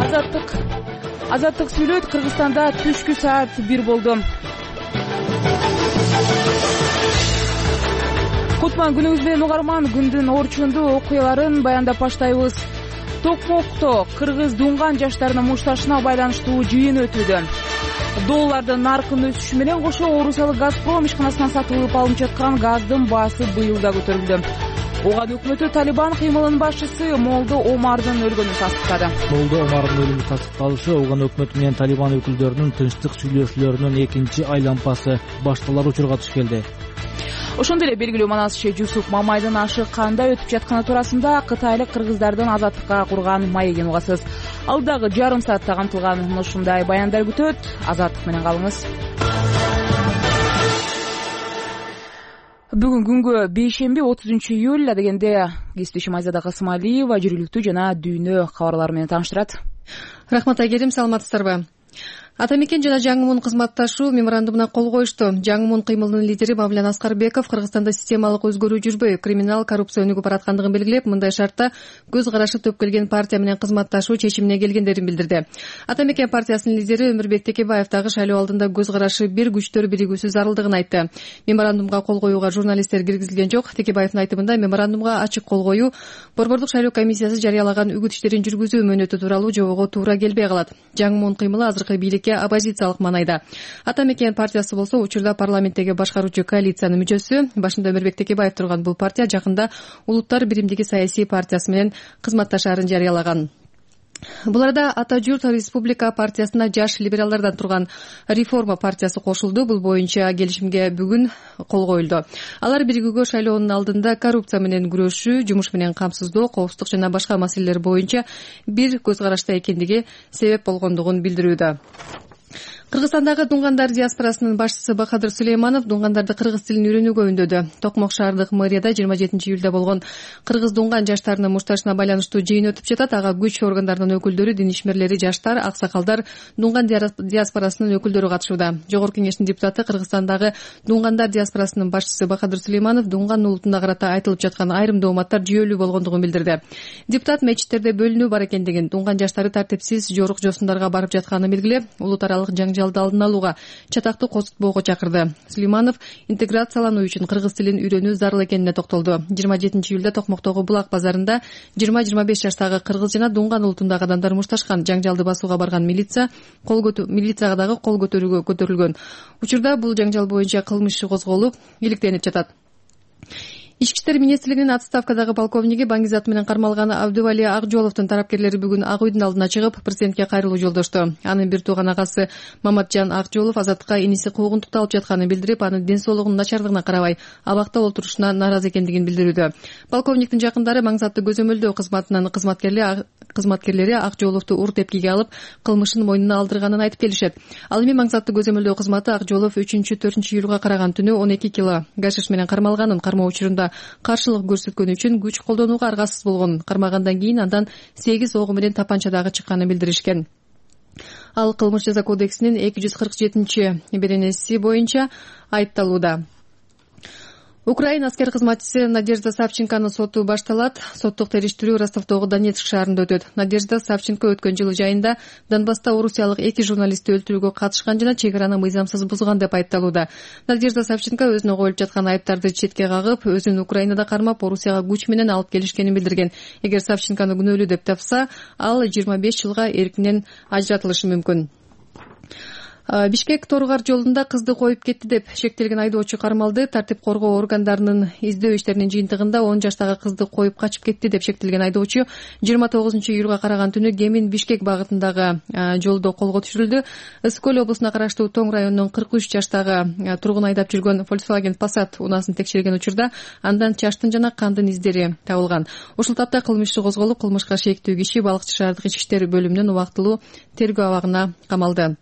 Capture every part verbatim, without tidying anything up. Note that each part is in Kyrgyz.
азаттык азаттык сүйлөйт. Кыргызстанда түшкү саат бир болду. Кутман күнүңүз менен угарман. Күндүн орчундуу окуяларын баяндап баштайбыз. Токмокто кыргыз дунган жаштарынын мушташына байланыштуу жыйын өтүүдө. Доллардын наркынын өсүшү менен кошо Орусиялык Газпром ишканасынан сатылып алынып жаткан газдын баасы быйыл да көтөрүлдү. Оган өкмөтү Талибан кыймылынын башчысы Молдо Омардын өлгөнүн тастыктады. Молдо Омардын өлүмү тастыкталышы Оган өкмөтү менен Талибан өкүлдөрүнүн тынчтык сүйлөшүүлөрүнүн экинчи айлампасы башталар учурга туш келди. Ошондой эле белгилүү Манасчы Жусуп Мамайдын ашы кандай өтүп жатканы туурасында кытайлык кыргыздардын азаттыкка курган маегин угасыз. Алдагы жарым саатта камтылган ушундай баяндар күтөт. Азаттык менен калыңыз. Бүгүн күнгө бейшемби отузунчу июль, адегенде кесиптешим Айзада Касымалиева жергиликтүү жана дүйнө кабарлары менен тааныштырат. Рахмат Айгерим, саламатсыздарбы? Ата мекен жана жаңы муун кызматташуу меморандумуна кол коюшту. Жаңы муун кыймылынын лидери Мавлян Аскарбеков Кыргызстанда системалык өзгөрүү жүрбөй, криминал коррупция өнүгүп бараткандыгын белгилеп, мындай шартта көз карашы төп келген партия менен кызматташуу чечимине келгендерин билдирди. Ата мекен партиясынын лидери Өмүрбек Текебаев дагы шайлоо алдында көз карашы бир, күчтөр биригүүсү зарылдыгын айтты. Меморандумга кол коюуга журналисттер киргизилген жок. Текебаевдин айтымында меморандумга ачык кол коюу Борбордук шайлоо комиссиясы жарыялаган үгүт иштерин жүргүзүү мөөнөтү тууралуу жобого туура келбей калат. Жаңы муун кыймылы азыркы бийликке оппозициялык маанайда. Ата мекен партиясы болсо учурда парламенттеги башкаруучу коалициянын мүчөсү. Башында Өмүрбек Текебаев турган бул партия жакында Улуттар биримдиги саясий партиясы менен кызматташаарын жарыялаган. Бул арада Ата журт Республика партиясына жаш либералдардан турган Реформа партиясы кошулду. Бул боюнча келишимге бүгүн кол коюлду. Алар биригүүгө шайлоонун алдында коррупция менен күрөшүү, жумуш менен камсыздоо, коопсуздук жана башка маселелер боюнча бир көз карашта экендиги себеп болгондугун билдирүүдө. Кыргызстандагы дунгандар диаспорасынын башчысы Бахадыр Сулейманов дунгандарды кыргыз тилин үйрөнүүгө үндөдү. Токмок шаардык мэрияда жыйырма жетинчи июлда болгон кыргыз дунган жаштарынын мушташына байланыштуу жыйын өтүп жатат. Ага күч органдарынын өкүлдөрү, дин ишмерлери, жаштар, аксакалдар, дунган диаспорасынын өкүлдөрү катышууда. Жогорку кеңештин депутаты Кыргызстандагы дунгандар диаспорасынын башчысы Бахадыр Сулейманов дунган улутуна карата айтылып жаткан айрым дооматтар жүйөлүү болгондугун билдирди. Депутат мечиттерде бөлүнүү бар экендигин, дунган жаштары тартипсиз жорук жосундарға барып жатканын белгилеп, улут аралык жаңжалды алдын алууга, чатактуу козутпоого чакырды. Сулейманов интеграциялануу үчүн кыргыз тилин үйрөнүү зарыл экенине токтолду. жыйырма жетинчи июлда Токмоктогу Булак базарында жыйырма жыйырма беш жаштагы кыргыз жана дунган улутундагы адамдар мушташкан. Жаңжалды басууга барган милиция кол көтө милицияга дагы кол көтөрүүгө көтөрүлгөн. Учурда бул жаңжал боюнча кылмыш иши козголуп, иликтенип жатат. Ички иштер министрлигинин отставкадагы полковниги Баңгизат менен кармалган Абдували Акжоловдун тарапкерлери бүгүн Ак үйдүн алдына чыгып, президентке кайрылуу жолдошту. Анын бир тууган агасы Маматжан Акжолов азаттыкка иниси куугунтукталып жатканын билдирип, анын ден соолугунун начардыгына карабай абакта олтурушуна нааразы экендигин билдирүүдө. Полковниктин жакындары маңзаттуу көзөмөлдөө кызматынын кызматкерлери кызматкерлери Акжоловду ур тепкиге алып, кылмышын мойнуна алдырганын айтып келишет. Ал эми маңзаттуу көзөмөлдөө кызматы Акжолов үчүнчү төртүнчү июлга караган түнү он эки кило гашиш менен кармалганын, кармоо учурунда каршылык көрсөткөн үчүн күч колдонууга аргасыз болгон. Кармагандан кийин андан сегиз ого менен тапанча дагы чыкканын билдиришкен. Ал кылмыш жаза кодексинин эки жүз кырк жетинчи беренеси боюнча айыпталууда. Украина аскер кызматчысы Надежда Савченконун соту башталат. Соттук териштирүү Ростовдогу Донецк шаарында өтөт. Надежда Савченко өткөн жылы жайында Донбасста орусиялык эки журналистти өлтүрүүгө катышкан жана чек араны мыйзамсыз бузган деп айыпталууда. Надежда Савченко өзүнө коюлуп жаткан айыптарды четке кагып, өзүн Украинада кармап, Орусияга күч менен алып келишкенин билдирген. Эгер Савченкону күнөөлүү деп тапса, ал жыйырма беш жылга эркинен ажыратылышы мүмкүн. Бишкек Торгар жолунда кызды коюп кетти деп шектелген айдоочу кармалды. Тартип коргоо органдарынын издөө иштеринин жыйынтыгында он жаштагы кызды коюп качып кетти деп шектелген айдоочу жыйырма тогузунчу июлга караган түнү Кемин Бишкек багытындагы жолдо колго түшүрүлдү. Ысык көл облусуна караштуу Тоң районунун кырк үч жаштагы тургун айдап жүргөн Volkswagen Passat унаасын текшерген учурда андан чаштын жана кандын издери табылган. Ушул тапта кылмыш иши козголуп, кылмышка шектүү киши Балыкчы шаардык ички иштер бөлүмүнүн убактылуу тергөө абагына камалды.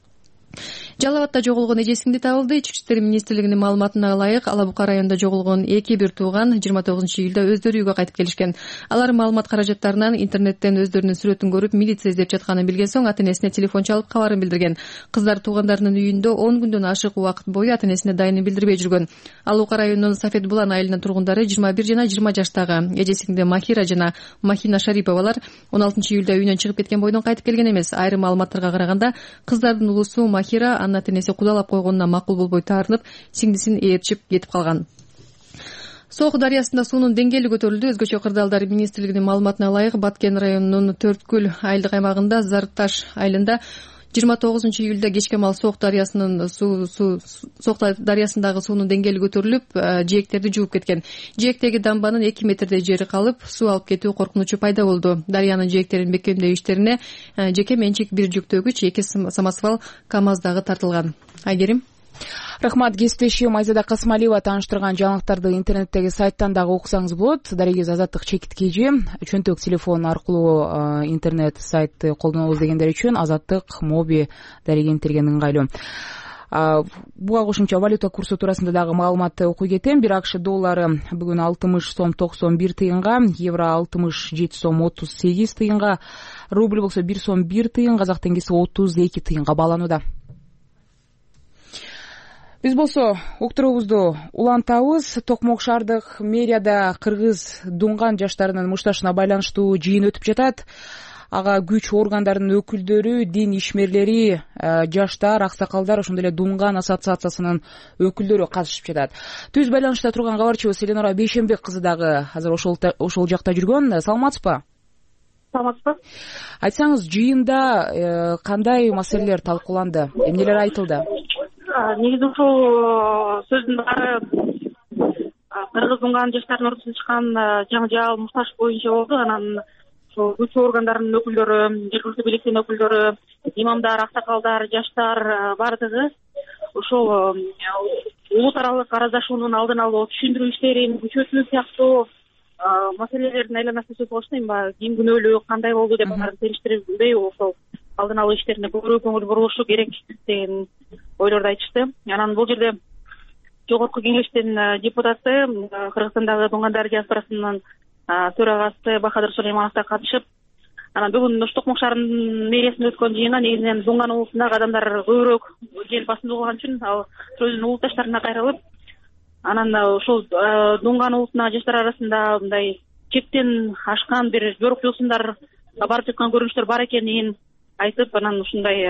Жалал Абадта жоголгон эжесиңди табылды. Ички иштер министрлигинин маалыматына ылайык, Ала Бука районунда жоголгон эки бир тууган жыйырма тогузунчу июлда өздөрү үйгө кайтып келишкен. Алар маалымат каражаттарынан интернеттен өздөрүнүн сүрөтүн көрүп, милиция издеп жатканын билген соң ата-энесине телефон чалып кабарын билдирген. Кыздар туугандарынын үйүндө он күндөн ашык убакыт бою ата-энесине дайынын билдирбей жүргөн. Ала Бука районунун Сафет Булан айылынын тургундары жыйырма бир жана жыйырма жаштагы эжесиңди Махира жана Махина Шариповалар он алтынчы июлда үйүнөн чыгып кеткен бойдон кайтып келген эмес. Айрым маалыматтарга караганда, кыздардын улусу Махира анын ата-энеси кудалап койгонуна макул болбой таарынып, сиңдисин ээрчип кетип калган. Сок дарыясында суунун деңгээли көтөрүлдү. Өзгөчө кырдаалдар министрлигинин маалыматына ылайык, Баткен районунун Төрткүл айылдык аймагында Зарташ айылында жыйырма тогузунчу июлда кечке маал Сок дарыясынын суу Сок дарыясындагы суунун деңгээли көтөрүлүп, жээктерди жууп кеткен. Жээктеги дамбанын эки метрдей жери калып, суу алып кетүү коркунучу пайда болду. Дарыянын жээктерин бекемдөө иштерине жеке менчик бир жүктөгүч, эки самосвал КАМАЗ дагы тартылган. Айгерим. Рахмат. Кесиптешим Айзада Касмалиева тааныштырган жаңылыктарды интернеттеги сайттан дагы окусаңыз болот. Дарегиз Азаттык чекит кежи чөнтөк телефон аркылуу интернет сайтты колдонобуз дегендер үчүн Азаттык моби дарегентирген ыңгайлуу. Буга кошумча валюта курсу туурасында дагы маалыматты окуй кетем. Бир АКШ доллары бүгүн алтымыш сом токсон бир тыйынга, евро алтымыш жети сом отуз сегиз тыйынга, рубль болсо бир сом бир тыйын, казак теңгеси отуз эки тыйынга бааланууда. Биз болсо уктуруубузду улантабыз. Токмок шаардык мэрияда кыргыз дунган жаштарынын мушташына байланыштуу жыйын өтүп жатат. Ага күч органдарынын өкүлдөрү, дин ишмерлери, жаштар, аксакалдар, ошондой эле дунган ассоциациясынын өкүлдөрү катышып жатат. Түз байланышта турган кабарчыбыз Эленора Бейшенбек кызы дагы азыр ошол ошол жакта жүргөн. Саламатсызбы? Саламатсызбы. Айтсаңыз, жыйында кандай маселелер талкууланды? Эмнелер айтылды? Негизи ушул сөздүн баары кыргыз дунган жаштардын ортосуна чыккан жаңжал мушташ боюнча болду. Анан ушул күч органдарынын өкүлдөрү, жергиликтүү бийликтин өкүлдөрү, имамдар, аксакалдар, жаштар бардыгы ошол улут аралык араздашуунун алдын алуу, түшүндүрүү иштерин күчөтүү сыяктуу маселелердин айланасында сөз кылышты. Эми ким күнөөлүү, кандай болду деп аларды териштирбей ошол алдын алуу иштерине көбүрөөк көңүл бурулушу керек деген ойлорду айтышты. Анан бул жерде жогорку кеңештин депутаты, Кыргызстандагы дунгандар диаспорасынын төрагасы Бахадыр Сулейманов да катышып, анан бүгүн ош Токмок шаарынын мэриясында өткөн жыйынга негизинен дунган улусундагы адамдар көбүрөөк эл басымдуу болгон үчүн ал өзүнүн улутташтарына кайрылып, анан ошол дунган улусундагы жаштар арасында мындай чектен ашкан бир жорук жолсундар барып жаткан көрүнүштөр бар экенин айтып, анан ушундай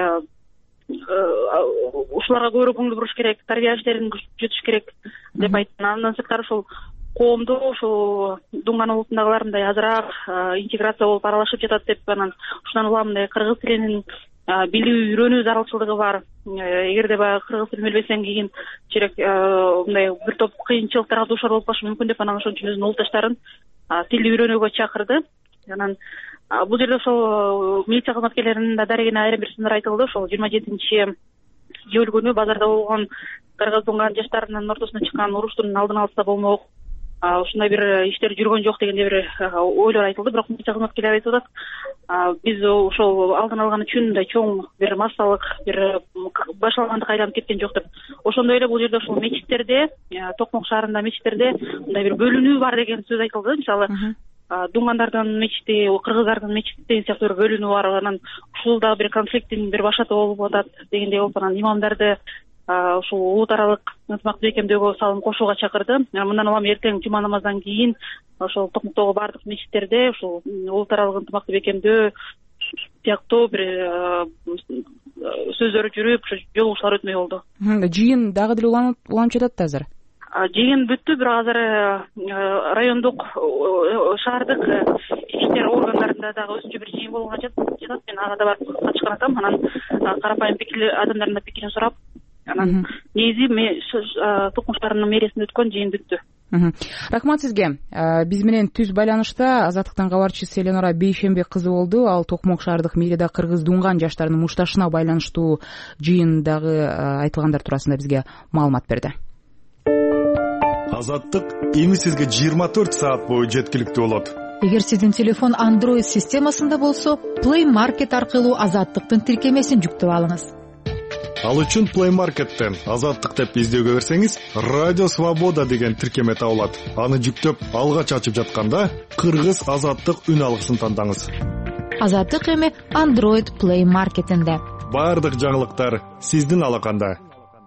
ушуларга көбүрөөк көңүл буруш керек, тарбия иштерин күчөтүш керек деп айтты. Андан сырткары ошол коомдо ошол дунган улусундагылар мындай азыраак интеграция болуп аралашып жатат деп, анан ушундан улам мындай кыргыз тилин билүү, үйрөнүү зарылчылыгы бар. Эгерде баягы кыргыз тилин билбесең кийин чирек мындай бир топ кыйынчылыктарга дуушар болуп калышы мүмкүн деп, анан ошон үчүн өзүнүн улутташтарын тилди үйрөнүүгө чакырды. Анан бул жерде ошол милиция кызматкерлеринин да дарегине айрым бир сындар айтылды. Ошол жыйырма жетинчи июль күнү базарда болгон кыргыз дунган жаштарынын ортосуна чыккан уруштун алдын алса болмок, ушундай бир иштер жүргөн жок дегендей бир ойлор айтылды. Бирок милиция кызматкерлери айтып атат, биз ошол алдын алган үчүн мындай чоң бир массалык бир башталгандыкка айланып кеткен жок деп. Ошондой эле бул жерде ошол мечиттерде, Токмок шаарында мечиттерде мындай бир бөлүнүү бар деген сөз айтылды. Мисалы, дунгандардын мечити, кыргыздардын мечити деген сыяктуу бир бөлүнүү бар. Анан ушул да бир конфликттин бир башаты болуп атат дегендей болуп, анан имамдарды ушул улут аралык ынтымакты бекемдөөгө салым кошууга чакырды. Мындан улам эртең жума намаздан кийин ошол Токмоктогу бардык мечиттерде ушул улут аралык ынтымакты бекемдөө сыяктуу бир сөздөр жүрүп, жолугушуулар өтмөй болду. Жыйын дагы деле уланып жатат да азыр. Жыйын бүттү, бирок азыр райондук, шаардык иштер органдарында дагы өзүнчө бир жыйын болгон жатат. Мен ага да барып катышкан атам. Анан карапайым пикир адамдардын да пикирин сурап, анан негизи Токмок шаарынын мэриясында өткөн жыйын бүттү. Рахмат сизге. Биз менен түз байланышта Азаттыктын кабарчысы Эленора Бейшенбек кызы болду. Ал Токмок шаардык мэрияда кыргыз дунган жаштарынын мушташына байланыштуу жыйындагы айтылгандар туурасында бизге маалымат берди. Азаттык эми сизге жыйырма төрт саат бою жеткиликтүү болот. Эгер сиздин телефон Android системасында болсо, Play Market аркылуу Азаттыктын тиркемесин жүктөп алыңыз. Ал үчүн Play Market'тен Азаттык деп издөөгө берсеңиз, Радио Свобода деген тиркеме табылат. Аны жүктөп, алгач ачып жатканда Кыргыз Азаттык үн алгысын тандаңыз. Азаттык эми Android Play Market'инде. Бардык жаңылыктар сиздин алаканда.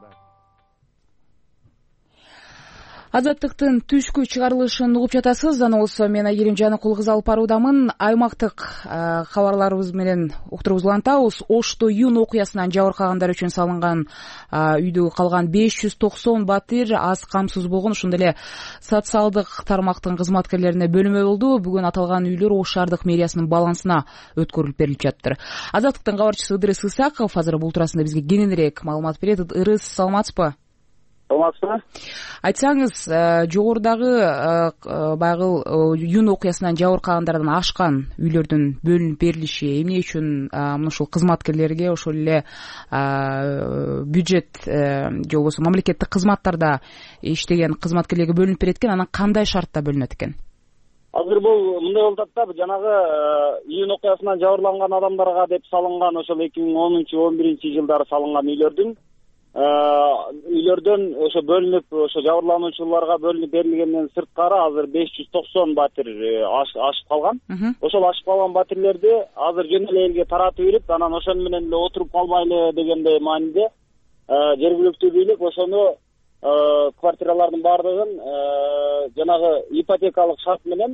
Азаттыктын түшкү чыгарылышын угуп жатасыз. Жана болсо мен Айгерим Жаныкул кыз алып баруудамын. Аймактык кабарларыбыз менен уктурубузду улантабыз. Ошто июнь окуясынан жабыркагандар үчүн салынган үйдө калган беш жүз токсон батир аз камсыз болгон. Ошондой эле социалдык тармактын кызматкерлерине бөлүнмө болду. Бүгүн аталган үйлөр Ош шаардык мэриясынын балансына өткөрүлүп берилип жатыр. Азаттыктын кабарчысы Ырыс Исаков азыр бул туурасында бизге кененирээк маалымат берет. Ырыс, саламатсызбы? Саламатсызбы? Айтсаңыз, жогорудагы баягы июнь окуясынан жабыркагандардан ашкан үйлөрдүн бөлүнүп берилиши эмне үчүн мына ушул кызматкерлерге, ошол эле бюджет же болбосо мамлекеттик кызматтарда иштеген кызматкерлерге бөлүнүп берет экен, анан кандай шартта бөлүнөт экен? Азыр бул мындай болуп атат да, жанагы июнь окуясынан жабырланган адамдарга деп салынган ошол эки миң онунчу он биринчи жылдары салынган үйлөрдүн үйлөрдөн ошо бөлүнүп, ошо жабырлануучуларга бөлүнүп берилгенден сырткары азыр беш жүз токсон батир ашып калган. Ошол ашып калган батирлерди азыр жөн эле элге таратып берип, анан ошону менен эле отуруп калбайлы дегендей мааниде жергиликтүү бийлик ошону квартиралардын баардыгын жанагы ипотекалык шарт менен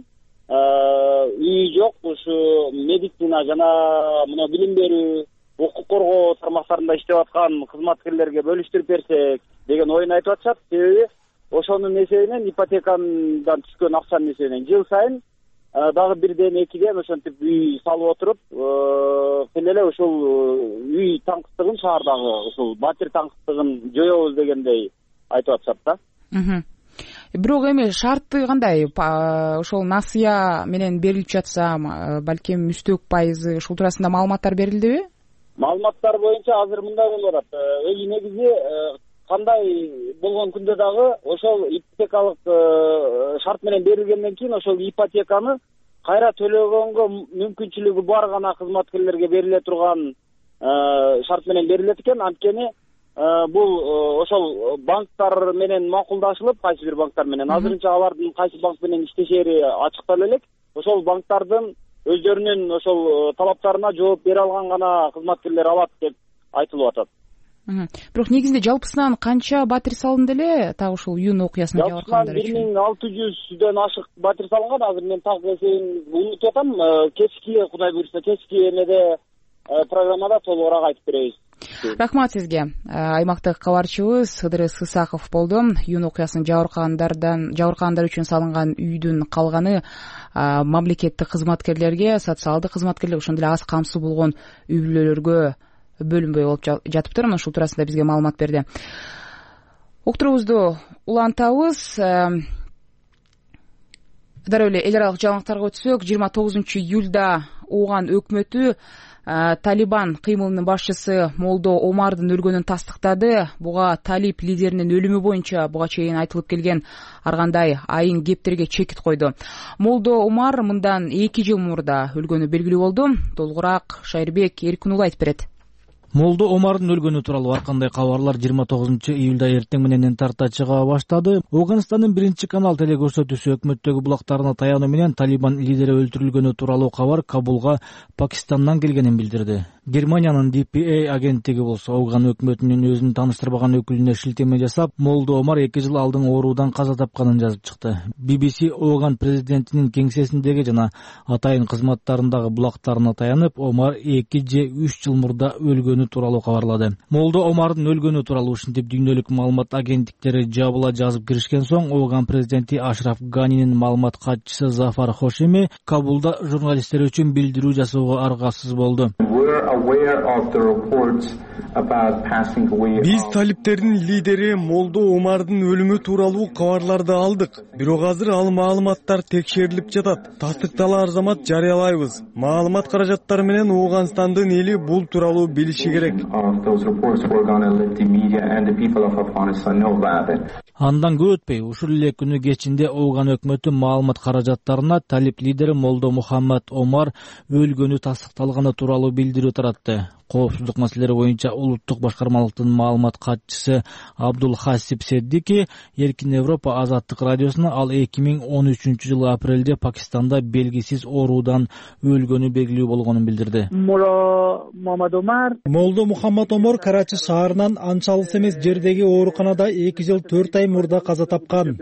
үй жок, ушу медицина жана мына билим берүү, укук коргоо тармактарында иштеп аткан кызматкерлерге бөлүштүрүп берсек деген оюн айтып атышат. Себеби ошонун эсебинен, ипотекадан түшкөн акчанын эсебинен жыл сайын дагы бирден экиден ошентип үй салып отуруп, тил эле ушул үй таңкыстыгын, шаардагы ушул батир таңкыстыгын жоёбуз дегендей айтып атышат да. Бирок эми шарты кандай? Ошол насыя менен берилип жатса, балким үстөк пайызы, ушул туурасында маалыматтар берилдиби? Маалыматтар боюнча азыр мындай болуп атат. Эми негизи кандай болгон күндө дагы ошол ипотекалык шарт менен берилгенден кийин ошол ипотеканы кайра төлөгөнгө мүмкүнчүлүгү бар гана кызматкерлерге бериле турган шарт менен берилет экен. Анткени бул ошол банктар менен макулдашылып, кайсы бир банктар менен азырынча алардын кайсы банк менен иштешери ачыктала элек. Ошол банктардын өздөрүнүн ошол талаптарына жооп бере алган гана кызматкерлер алат деп айтылып атат. Бирок негизинде жалпысынан канча батир салынды эле? Так ушул июнь окуясына жабыркагандар үчүн? бир миң алты жүздөн ашык батир салынган. Азыр мен так эсебин унутуп атам. Кечки, Кудай буйрса, кечки эмеде программада толугураак айтып беребиз. Рахмат сизге. Аймактык кабарчыбыз Ырыс Исаков болду. Июнь окуясынан жабыркагандардан жабыркагандар үчүн салынган үйдүн калганы мамлекеттик кызматкерлерге, социалдык кызматкерлерге, ошондой эле аз камсыз болгон үй бүлөлөргө бөлүнбөй болуп жатыптыр. Мына ушул туурасында бизге маалымат берди. Уктурубузду улантабыз. Дароо эле эл аралык жаңылыктарга өтсөк, жыйырма тогузунчу июлда Ооган өкмөтү Талибан кыймылынын башчысы Молдо Омардын өлгөнүн тастыктады. Буга Талиб лидеринин өлүмү боюнча буга чейин айтылып келген ар кандай айын кептерге чекит койду. Молдо Омар мындан эки жыл мурда өлгөнү белгилүү болду. Толугураак Шайырбек Эркинул айтып берет. Молдо Омардын өлгөнү тууралуу ар кандай кабарлар жыйырма тогузунчу июлда эртең менен тарта чыга баштады. Ооганстандын биринчи канал телекөрсөтүүсү өкмөттөгү булактарына таянуу менен Талибан лидери өлтүрүлгөнү тууралуу кабар Кабулга Пакистандан келгенин билдирди. Германиянын ди пи эй агенттиги болсо Ооган өкмөтүнүн өзүн тааныштырбаган өкүлүнө шилтеме жасап, Молдо Омар эки жыл алдын оорудан каза тапканын жазып чыкты. би би си Ооган президентинин кеңсесиндеги жана атайын кызматтарындагы булактарына таянып, Омар эки же үч жыл мурда өлгөнү тууралуу кабарлады. Молдо Омардын өлгөнү тууралуу ушинтип дүйнөлүк маалымат агенттиктери жабыла жазып киришкен соң, Ооган президенти Ашраф Ганинин маалымат катчысы Зафар Хошими Кабулда журналисттер үчүн билдирүү жасоого аргасыз болду. Биз талиптердин лидери Молдо Омардын өлүмү тууралуу кабарларды алдык. Бирок азыр ал маалыматтар текшерилип жатат. Тастыкталар замат жарыялайбыз. Маалымат каражаттары менен Ооганстандын эли бул тууралуу билиши керек. Андан көп өтпөй, ушул эле күнү кечинде Ооган өкмөтү маалымат каражаттарына Талиб лидери Молдо Мухаммад Омар өлгөнү тастыкталганы тууралуу билдирүү таратты. коопсуздук маселелери боюнча улуттук башкармалыктын маалымат катчысы Абдулхасип Седдики Эркин Европа азаттык радиосуна ал эки миң он үчүнчү жылы апрелде Пакистанда белгисиз оорудан өлгөнү белгилүү болгонун билдирди. Молдо Мухаммад Омар Карачи шаарынан анча алыс эмес жердеги ооруканада эки жыл төрт ай мурда каза тапкан.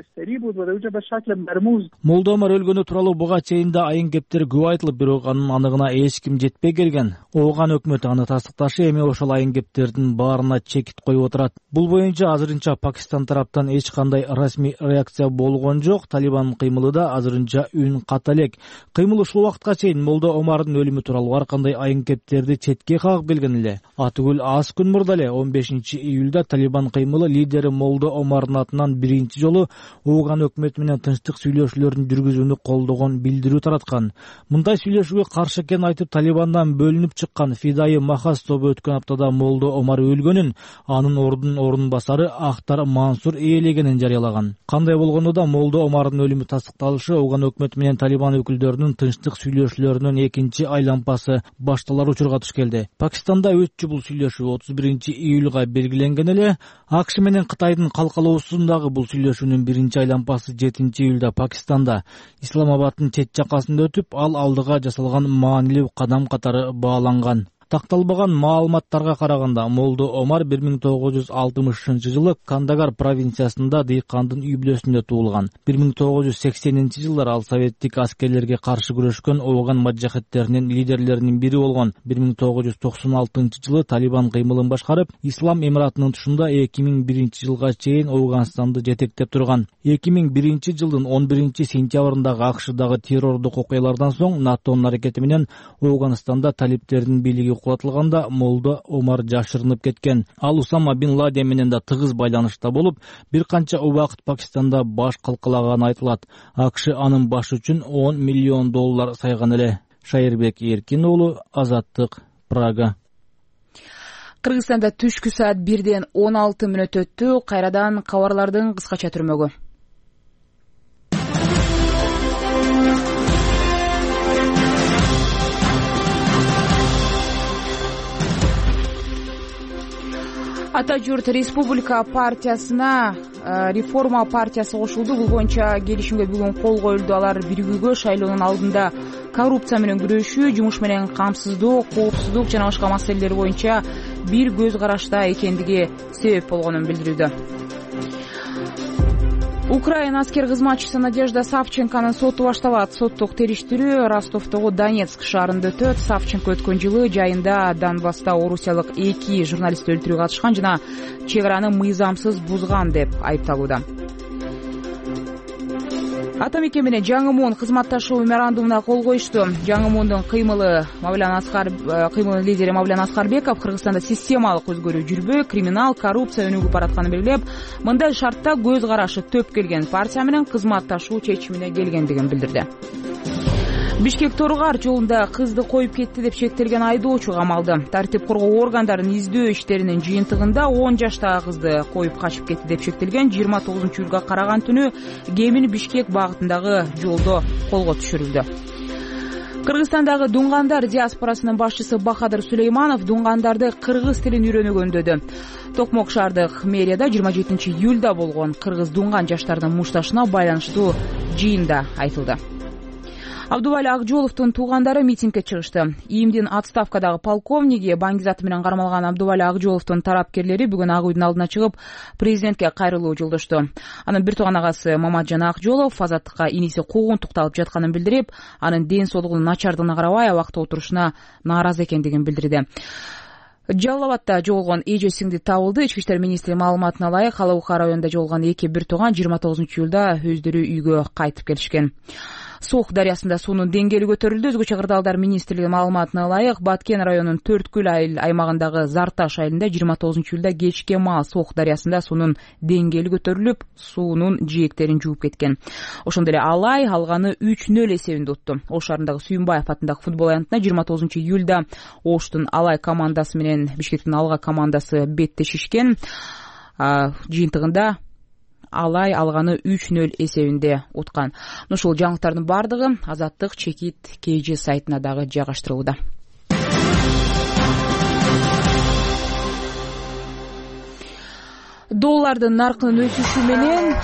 Молдо Омар өлгөнү тууралуу буга чейин да айын кептер көп айтылып, бирок анын аныгына эч ким жетпей келген. Ооган өкмөтү аны тастыкташы, эми ошол айын кептердин баарына чекит коюп отурат. Бул боюнча азырынча Пакистан тараптан эч кандай расмий реакция болгон жок. Талибандын кыймылы да азырынча үн ката элек. Кыймыл ушул убакытка чейин Молдо Омардын өлүмү тууралуу ар кандай айын кептерди четке кагып келген эле. Атүгүл аз күн мурда эле он бешинчи июлда Талибан кыймылы лидери Молдо Омардын атынан биринчи жолу Ооган өкмөтү менен тынчтык сүйлөшүүлөрүн жүргүзүүнү колдогон билдирүү тараткан. Мындай сүйлөшүүгө каршы экенин айтып, Талибандан бөлүнүп чыккан Фидай Махас тобу өткөн аптада Молдо Омар өлгөнүн, анын ордун ордун басары Ахтар Мансур ээлегенин жарыялаган. Кандай болгондо да Молдо Омардын өлүмү тастыкталышы Ооган өкмөтү менен Талибан өкүлдөрүнүн тынчтык сүйлөшүүлөрүнүн экинчи айланпасы башталар учурга туш келди. Пакистанда өтчү бул сүйлөшүү отуз биринчи июлга белгиленген эле. АКШ менен Кытайдын калкалоосундагы бул сүйлөшүүнүн биринчи айланпасы жетинчи июлда Пакистанда Исламабадтын чет жакасында өтүп, ал алдыга жасалган маанилүү кадам катары бааланган. Такталбаган маалыматтарга караганда Молдо Омар бир миң тогуз жүз алтымышынчы жылы Кандагар провинциясында дыйкандын үй бүлөсүндө туулган. бир миң тогуз жүз сексенинчи жылдары ал советтик аскерлерге каршы күрөшкөн Ооган маджахеттеринин лидерлеринин бири болгон. бир миң тогуз жүз токсон алтынчы жылы Талибан кыймылын башкарып, Ислам Эмиратынын тушунда эки миң биринчи жылга чейин Ооганстанды жетектеп турган. эки миң биринчи жылдын он биринчи сентябрындагы АКШдагы террордук окуялардан соң НАТОнун аракети менен Ооганстанда талиптердин бийлиги кулатылганда Молдо Омар жашырынып кеткен. Ал Усама бин Ладен менен да тыгыз байланышта болуп, бир канча убакыт Пакистанда баш калкалаганы айтылат. АКШ анын башы үчүн он миллион доллар сайган эле. Шайырбек Эркин уулу, Азаттык, Прага. Кыргызстанда түшкү саат бирден он алты мүнөт өттү. Кайрадан кабарлардын кыскача түрмөгү. Ата журт Республика партиясына реформа партиясы кошулду. Бул боюнча келишимге бүгүн кол коюлду. Алар биригүүгө шайлоонун алдында коррупция менен күрөшүү, жумуш менен камсыздоо, коопсуздук жана башка маселелер боюнча бир көз карашта экендиги себеп болгонун билдирүүдө. Украина аскер кызматчысы Надежда Савченконун соту башталат. Соттук териштирүү Ростовдогу Донецк шаарында өтөт. Савченко өткөн жылы жайында Донбасста орусиялык эки журналист өлтүрүүгө катышкан жана чек араны мыйзамсыз бузган деп айыпталууда. Атамекен менен жаңы муун кызматташуу меморандумуна кол коюшту. Жаңы муундун кыймылы Мавлян Аскар кыймылдын лидери Мавлян Аскарбеков Кыргызстанда системалык өзгөрүү жүрбөй, криминал, коррупция өнүгүп баратканын белгилеп, мындай шартта көз карашы төп келген партия менен кызматташуу чечимине келгендигин билдирди. Бишкек-Торгар жолунда кызды коюп кетти деп шектелген айдоочу камалды. Тартип коргоо органдарынын издөө иштеринин жыйынтыгында он жаштагы кызды коюп качып кетти деп шектелген. жыйырма тогузунчу июлга караган түнү Гемин Бишкек багытындагы жолдо колго түшүрүлдү. Кыргызстандагы Дунгандар диаспорасынын башчысы Бахадыр Сулейманов дунгандарды кыргыз тилин үйрөнүүгө үндөдү. Токмок шаардык мэрияда жыйырма жетинчи июлда болгон кыргыз дунган жаштардын мушташына байланыштуу жыйында айтылды. Абдубали Акжоловдун туугандары митингге чыгышты. ИИМдин отставкадагы полковниги Баңгизаты менен кармалган Абдубали Акжоловдун тарапкерлери бүгүн Ак үйдүн алдына чыгып, президентке кайрылуу жолдошту. Анын бир тууган агасы Маматжан Акжолов азаттыкка иниси куугунтукталып жатканын билдирип, анын ден соолугунун начардыгына карабай абакта отурушуна нааразы экендигин билдирди. Жалал Абадда жоголгон эже сиңди табылды. Ички иштер министри маалыматына ылайык, Алабука районунда жоголгон эки бир тууган жыйырма тогузунчу июлда өздөрү үйгө кайтып келишкен. Сох дарыясында суунун деңгээли көтөрүлдү. Өзгөчө кырдаалдар министрлиги маалыматына ылайык, Баткен районунун Төрткүл айыл аймагындагы Зарташ айылында жыйырма тогузунчу июлда кечке маал Сох дарыясында суунун деңгээли көтөрүлүп, суунун жээктерин жууп кеткен. Ошондой эле Алай алганы үч нөл эсебинде утту. Ош шаарындагы Сүйүнбаев атындагы футбол аянтында жыйырма тогузунчу июлда Оштун Алай командасы менен Бишкектин Алга командасы беттешишкен. Жыйынтыгында Алай алганы үч нөл эсебинде уткан. Ушул жаңылыктардын бардыгы Азаттык чекит кей жи сайтына дагы жайгаштырылууда. доллардын наркынын өсүшү менен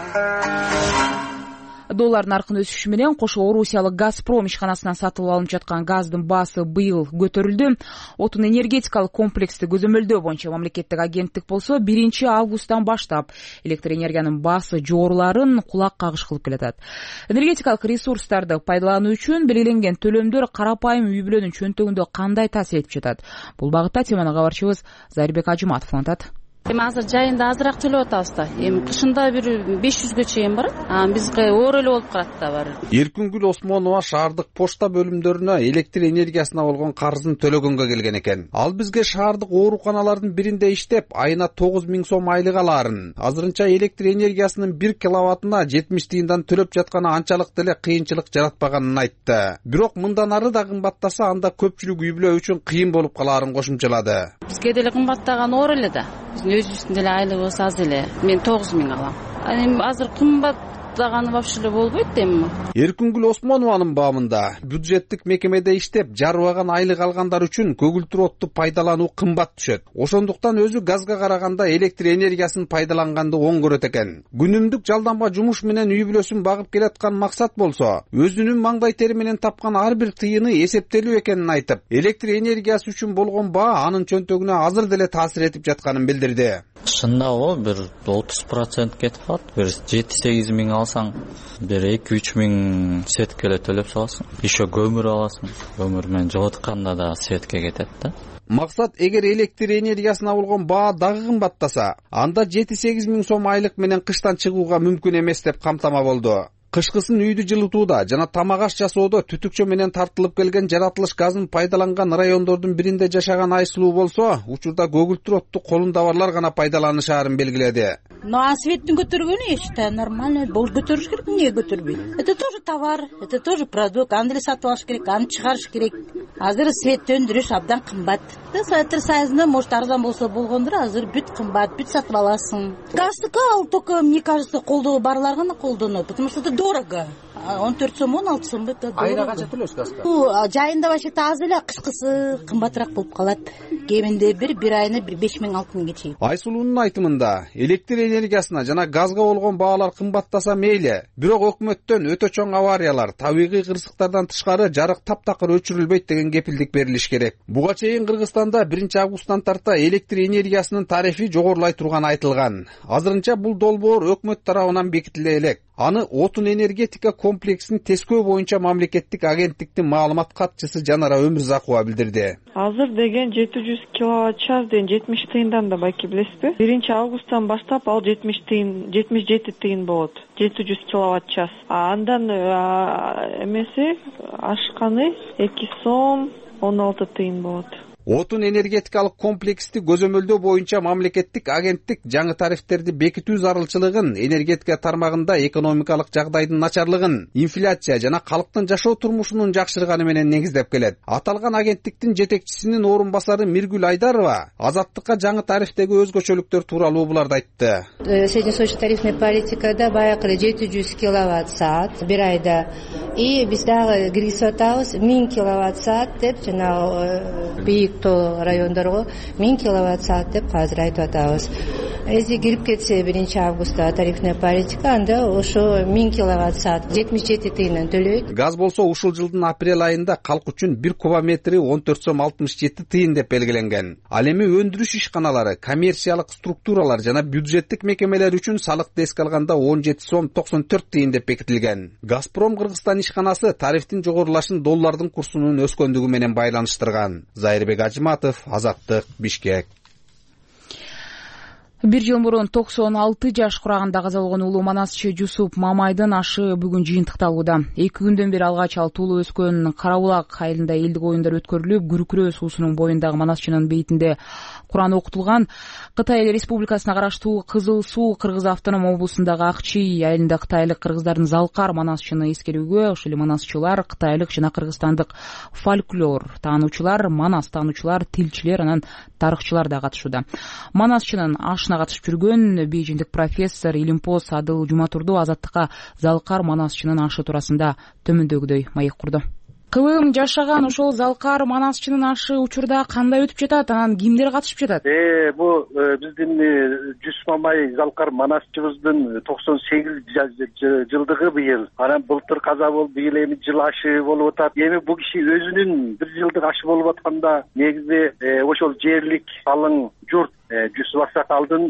доллар наркынын өсүшү менен кошо орусиялык Газпром ишканасынан сатылып алынып жаткан газдын баасы быйыл көтөрүлдү. Отун энергетикалык комплексти көзөмөлдөө боюнча мамлекеттик агенттик болсо биринчи августтан баштап электр энергиянын баасы жогоруларын кулак кагыш кылып келатат. Энергетикалык ресурстарды пайдалануу үчүн белгиленген төлөмдөр карапайым үй бүлөнүн чөнтөгүндө кандай таасир этип жатат? Бул багытта теманы кабарчыбыз Зарибек Ажыматов улантат. Эми азыр жайында азыраак төлөп атабыз да. Эми кышында бир беш жүзгө чейин барат. А бизге оор эле болуп калат да баары. Эркүнгүл Осмонова шаардык почта бөлүмдөрүнө электр энергиясына болгон карызын төлөгөнгө келген экен. Ал бизге шаардык ооруканалардын биринде иштеп, айына тогуз миң сом айлык алаарын, азырынча электр энергиясынын бир киловаттына жетимиш тыйындан төлөп жатканы анчалык деле кыйынчылык жаратпаганын айтты. Бирок мындан ары да кымбаттаса, анда көпчүлүк үй бүлө үчүн кыйын болуп калаарын кошумчалады. Бизге деле кымбаттаган оор эле да. Өзүбүздүн деле айлыгыбыз аз эле. Мен тогуз миң алам. Эми азыр кымбаттаганы вообще эле болбойт эми. Эркүнгүл Осмонованын баамында бюджеттик мекемеде иштеп, жарыбаган айлык алгандар үчүн көгүлтүр отту пайдалануу кымбат түшөт. Ошондуктан өзү газга караганда электр энергиясын пайдаланганды оң көрөт экен. Күнүмдүк жалданма жумуш менен үй бүлөсүн багып келаткан максат болсо, өзүнүн маңдай тери менен тапкан ар бир тыйыны эсептелүү экенин айтып, электр энергиясы үчүн болгон баа анын чөнтөгүнө азыр деле таасир этип жатканын билдирди. Шында о бир отуз процент кетип калат. Бир жети сегиз миң алсаң, бир эки үч миң сетке эле төлөп саласың. Еще көмүр аласың. Көмүр менен жоготканда да сетке кетет да. Максат, эгер электр энергиясына болгон баа дагы кымбаттаса, анда жети сегиз миң сом айлык менен кыштан чыгууга мүмкүн эмес деп камтама болду. Кышкысын үйдү жылытууда жана тамак аш жасоодо түтүкчө менен тартылып келген жаратылыш газын пайдаланган райондордун биринде жашаган Айсулуу болсо, учурда көгүлтүр отту колунда барлар гана пайдаланышаарын белгиледи. Ну а светтин көтөргөнү, я считаю, нормально. Бол көтөрүш керек, эмне көтөрбөйт? Это тоже товар, это тоже продукт. Аны сатып алыш керек, аны чыгарыш керек. Азыр свет өндүрүш абдан кымбат. Электр сайзында может арзан болсо болгондур, азыр бүт кымбат, бүт сатып аласың. Газдыкы ал только, мне кажется, колдоо барлар гана колдонот, потому что это дорого. он төрт сом, он алты сом это дорого. Айда канча төлөйсүз газга? Ну, жайында вообще аз эле, кышкысы кымбатыраак болуп калат. Кеминде бир бир айына бир беш миң алты миңге чейин. Айсулуунун айтымында, электр энергиясына жана газга болгон баалар кымбаттаса мейли, бирок өкмөттөн өтө чоң авариялар, табигый кырсыктардан тышкары жарык таптакыр өчүрүлбөйт деген кепилдик берилиш керек. Буга чейин Кыргызстанда биринчи августтан тарта электр энергиясынын тарифи жогорулай турганы айтылган. Азырынча бул долбоор өкмөт тарабынан бекитиле элек. Аны отун энергетика комплексин тескөө боюнча мамлекеттик агенттиктин маалымат катчысы Жанара Өмүрзакова билдирди. Азыр деген жети жүз киловатт час деген жетимиш тыйындан да байки билесизби? биринчи августтан баштап ал жетимиш тыйын, жетимиш жети тыйын болот. жети жүз киловатт час. А андан эмеси ашканы эки сом он алты тыйын болот. Отун энергетикалык комплексти көзөмөлдөө боюнча мамлекеттик агенттик жаңы тарифтерди бекитүү зарылчылыгын, энергетика тармагында экономикалык жагдайдын начарлыгын, инфляция жана калктын жашоо турмушунун жакшырганы менен негиздеп келет. Аталган агенттиктин жетекчисинин орун басары Миргүл Айдарова Азаттыкка жаңы тарифтеги өзгөчөлүктөр тууралуу буларды айтты. Среднесрочная тарифная политикада баягы жети жүз киловатт саат бир айда, и биз дагы киргизип атабыз миң киловатт саат деп, жана бийик то райондорго миң киловатт саат деп азыр айтып атабыз. Эзи кирип кетсе биринчи августта тарифная политика, анда ошо миң киловатт саат жетимиш жети тыйындан төлөйт. Газ болсо ушул жылдын апрель айында калк үчүн бир кубометри он төрт сом алтымыш жети тыйын деп белгиленген. Ал эми өндүрүш ишканалары, коммерциялык структуралар жана бюджеттик мекемелер үчүн салыкты эске алганда он жети сом токсон төрт тыйын деп бекитилген. Газпром Кыргызстан ишканасы тарифтин жогорулашын доллардын курсунун өскөндүгү менен байланыштырган. Зарибек Ажыматов, Азаттык, Бишкек. Бир жыл мурун токсон алты жаш курагында каза болгон улуу манасчы Жусуп Мамайдын ашы бүгүн жыйынтыкталууда. эки күндөн бери алгач ал туулуп өскөн Карабулак айылында элдик оюндар өткөрүлүп, Күркүрөө суусунун боюндагы манасчынын бейитинде Куран окутулган. Кытай Республикасына караштуу Кызыл Суу Кыргыз автоном облусундагы Акчий айылында кытайлык кыргыздардын залкар манасчыны эскерүүгө ошол эле манасчылар, кытайлык жана кыргызстандык фольклор таануучулар, манас таануучулар, тилчилер, анан тарыхчылар да катышууда. Манасчынын ашына катышып жүргөн бейжиндик профессор Илимпоз Адыл Жуматурду Азаттыкка залкар манасчынын ашы туурасында төмөндөгүдөй маек курду. кылым жашаган ошол залкар манасчынын ашы учурда кандай өтүп жатат, анан кимдер катышып жатат? Э бул биздин Жүсүп Мамай залкар манасчыбыздын токсон сегиз жылдыгы быйыл. Анан былтыр каза болуп, быйыл эми жыл ашы болуп атат. Эми бул киши өзүнүн бир жылдык ашы болуп атканда негизи ошол жерлик алың журт Жүсүп Аксакалдын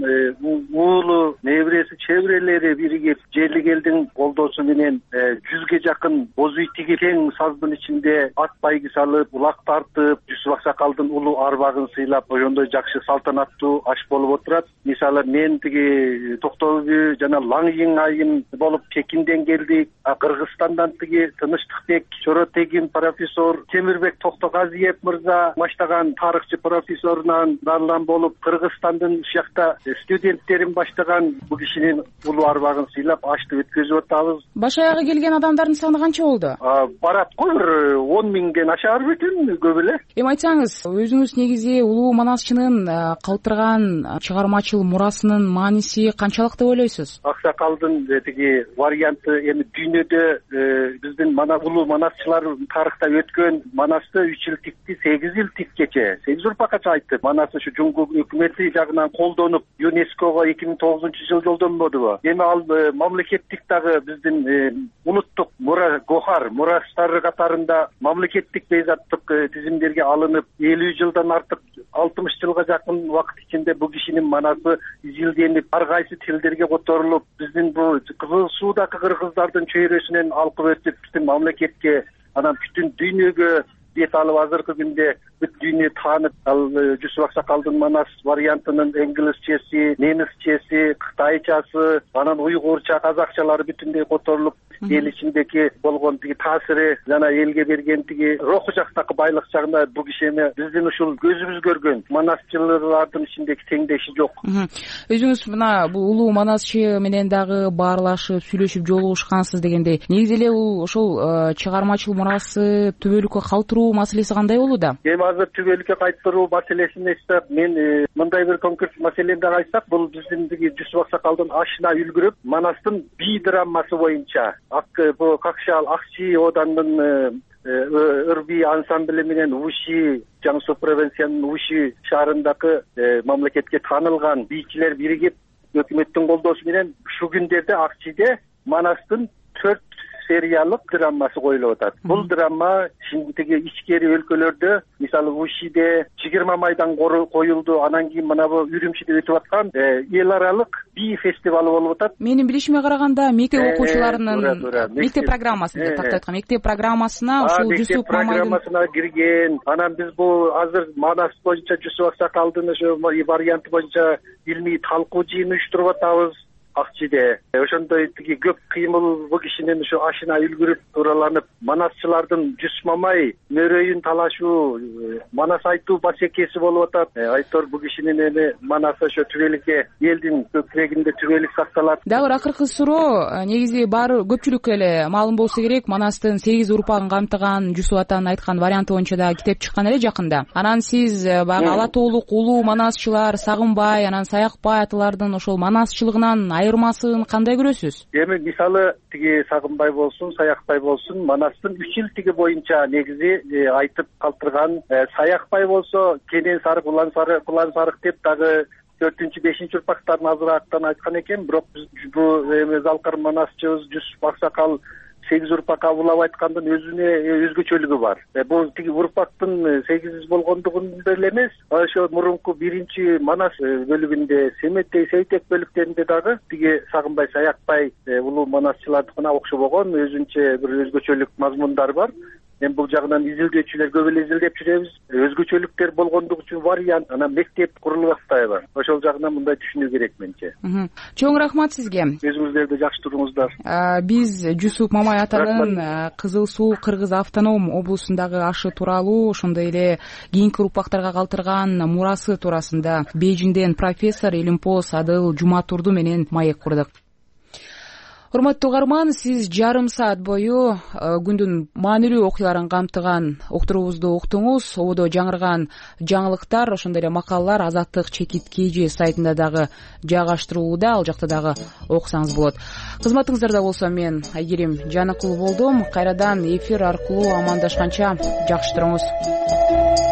уулу, небереси, чебирелери биригип жерлик элдин колдоосу менен жүзгө жакын боз үй тигип, кең саздын ичинде ат байгы салып, улак тартып, Жүсүп Аксакалдын улуу арбагын сыйлап, ошондой жакшы салтанаттуу аш болуп отурат. Мисалы мен тиги Токтогүл жана Лаңйың айым болуп Пекинден келдик. Кыргызстандан тиги Тынычтыкбек Чоротегин профессор, Темирбек Токтогазиев мырза баштаган тарыхчы профессорунан дарлан болуп, Кыргызстандын ушакта студенттерин баштаган бул кишинин улуу арбагын сыйлап ашты өткөзүп атабыз. Баш аягы келген адамдардын саны канча болду? Барат го бир он миңден ашаар бекен, көп эле. Эми айтсаңыз, өзүңүз негизи улуу манасчынын калтырган чыгармачыл мурасынын мааниси канчалык деп ойлойсуз? Аксакалдын тиги варианты эми дүйнөдө биздин мана улуу манасчылар тарыхта өткөн манасты үч жыл тикти, сегиз жыл тиккече, сегиз урпаккача айтып, манасы ушу жуңгу өкмөтү жагынан колдонуп, ЮНЕСКОго эки миң тогузунчу жылы жолдонбодубу? Эми ал мамлекеттик дагы биздин улуттук мура гохар, мурастары катарында мамлекеттик бейзаттык тизимдерге алынып, элүү жылдан артык, алтымыш жылга жакын убакыт ичинде бул кишинин манасы изилденип, ар кайсы тилдерге которулуп, биздин бул Кызыл Суудагы кыргыздардын чөйрөсүнөн алкып өтүп, биздин мамлекетке, анан бүтүн дүйнөгө бет алып, азыркы күндө бүт дүйнө таанып, ал Жүсүп Аксакалдын манас вариантынын инглизчеси, немисчеси, кытайчасы, анан уйгурча, казакчалары бүтүндөй которулуп, эл ичиндеги болгон тиги таасири жана элге берген тиги руху жактагы байлык жагында бул киши эми биздин ушул көзүбүз көргөн манасчылардын ичиндеги теңдеши жок. Өзүңүз мына бул улуу манасчы менен дагы баарлашып, сүйлөшүп жолугушкансыз дегендей, негизи эле бул ошол чыгармачыл мурасы түбөлүккө калтыруу маселеси кандай болууда? Эми азыр түбөлүккө кайтыруу маселесин айтсак, мен мындай бир конкрет маселени дагы айтсак, бул биздин тиги Жүсүп Аксакалдын ашына үлгүрүп, манастын би драмасы боюнча бул Какшал Акчи оданын ырби ансамбли менен Уши, Жаңсу провинциянын Уши шаарындагы мамлекетке таанылган бийчилер биригип, өкмөттүн колдоосу менен ушу күндөрдө Акчиде манастын төрт сериялык драмасы коюлуп атат. Бул драма тиги ичкери өлкөлөрдө, мисалы Ушиде жыйырма майдан коюлду, анан кийин мына бу Үрүмчүдө өтүп аткан эл аралык би фестивалы болуп атат. Менин билишиме караганда, мектеп окуучуларынын мектеп программасы деп тактап айткан, мектеп программасына ушул Жүсүп Мамайдын программасына кирген. Анан биз бул азыр манас боюнча Жүсүп Аксакалдын ошо варианты боюнча илмий талкуу жыйын уюштуруп атабыз Акчиде. Ошондой тиги көп кыймыл бул кишинин ушу ашына үлгүрүп туураланып, манасчылардын Жүсүп Мамай мөрөйүн талашуу, манас айтуу басекеси болуп атат. Айтор бул кишинин эми манасы ошо түбөлүккө элдин көкүрөгүндө түбөлүк сакталат. Дагы бир акыркы суроо, негизи баары көпчүлүккө эле маалым болсо керек, манастын сегиз урпагын камтыган Жүсүп атанын айткан варианты боюнча да китеп чыккан эле жакында. Анан сиз баягы ала тоолук улуу манасчылар Сагынбай, анан Саякбай аталардын ошол манасчылыгынан айырмасын кандай көрөсүз? Эми мисалы тиги Сагынбай болсун, Саякбай болсун, манастын үч эл тиги боюнча негизи айтып калтырган. Саякбай болсо кенен сарык, улан сарык, улан сарык деп дагы төртүнчү, бешинчи урпактарын азыраактан айткан экен. Бирок биз бул эми залкар манасчыбыз Жүсүп Аксакал сегиз урпакка улап айткандын өзүнө өзгөчөлүгү бар. Бул тиги урпактын сегиз болгондугунда эле эмес, ошо мурунку биринчи манас бөлүгүндө, Семеттей, Сейтек бөлүктөрүндө дагы тиги Сагынбай, Саякбай улуу манасчылардыкына окшобогон өзүнчө бир өзгөчөлүк мазмундары бар. Эми бул жагынан изилдөөчүлөр көп эле изилдеп жүрөбүз. Өзгөчөлүктөр болгондугу үчүн вариант, анан мектеп курулуп атпайбы? Ошол жагынан мындай түшүнүү керек менче. Чоң рахмат сизге. Өзүңүздөр да жакшы туруңуздар. Биз Жүсүп Мамай атанын Кызыл Суу Кыргыз автоном облусундагы ашы тууралуу, ошондой эле кийинки урпактарга калтырган мурасы туурасында Бейжиңден профессор Илимпоз Адыл Жуматурду менен маек курдук. урматтуу угарман, сиз жарым саат бою күндүн маанилүү окуяларын камтыган уктуруубузду уктуңуз. Ободо жаңырган жаңылыктар, ошондой эле макалалар Азаттык чекит kg сайтында дагы жайгаштырылууда. Ал жакта дагы окусаңыз болот. Кызматыңыздарда болсо мен Айгерим Жаныкулу болдум. Кайрадан эфир аркылуу амандашканча жакшы туруңуз.